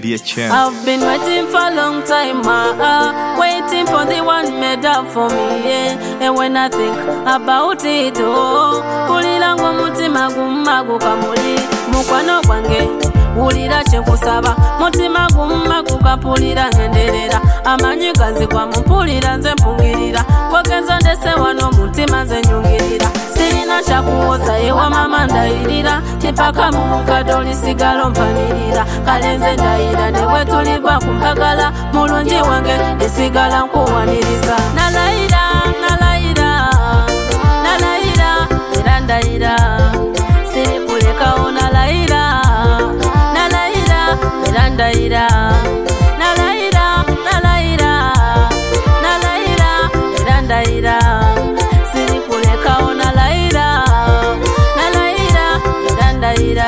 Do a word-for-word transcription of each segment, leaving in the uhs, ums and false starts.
D H M. I've been waiting for a long time, uh, uh, waiting for the one made up for me, yeah. And when I think about it, oh, kulila ngo mutima gumagu kamuli mukwano gwange ulira chenkusaba mutima gumagu kapulira ngenderera amanyi ganzi kwa mpulira nze mpungirira kwageza ndese wano mutima nze nyungirira sirina chakuoza ewa mama ndairira tipaka mukadoli sigalo mpanirira kalenze ndaira newe tuliva kumpagala mulungi wange isigala nkuwaniriza nalaira nalaira nalaira era ndaira siri kulekawo nalaira nalaira era ndaira nalaira nalaira nalaira era ndaira siri kulekawo nalaira nalaira era ndaira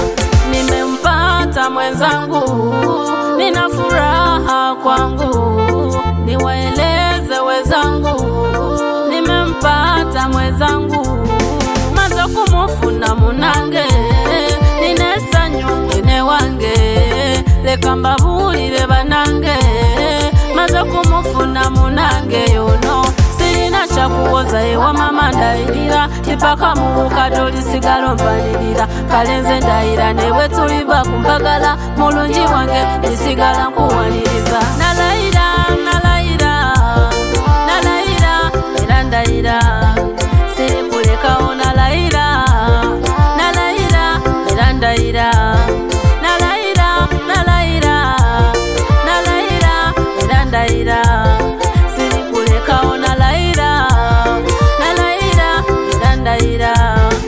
nimempata mwenzangu nina furaha kwangu niwaeleze wezangu nimempata mwenzangu maza kumufuna munange ninesanyu ene wange leka mbabulire banange maza kumufuna munange yono sirina chakuoza ewa mama ndairira tipaka mukadoli sigalo mpanirira kalenze ndaira newe tuliva kumpagala mulungi wange isigala nkuwaniriza nalaira nalaira nalaira era ndaira siri kulekawo nalaira nalaira era ndaira nalaira nalaira nalaira era ndaira siri kulekawo nalaira nalaira era ndaira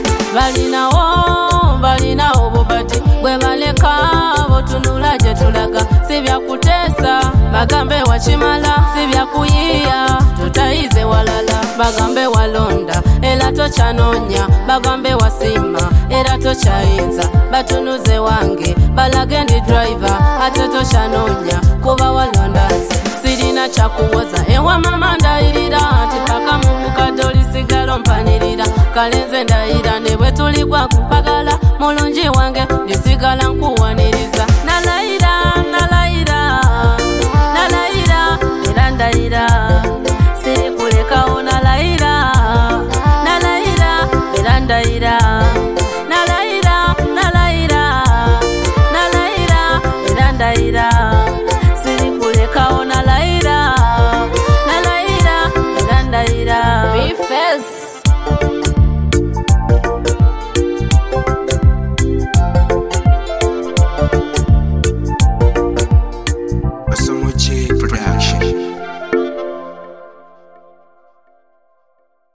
balinawo balinawo bobati bwe baleka botunula gye tulaga sibyakutesa bagambe wakimala sibyakuyiya tutayize walala bagambe walonda era tokyanonya bagambe wasima era tokyayinza batunuze wange balage ndi driver ate tokyanonya kuba walonda nze sirina kyakuwoza ewa mama ndayirira tipaka mukadoli sigalo mpanirira kalenze ndayira ne bwe tuligwa kumpagala mulungi wange ndisigala nkuwanirira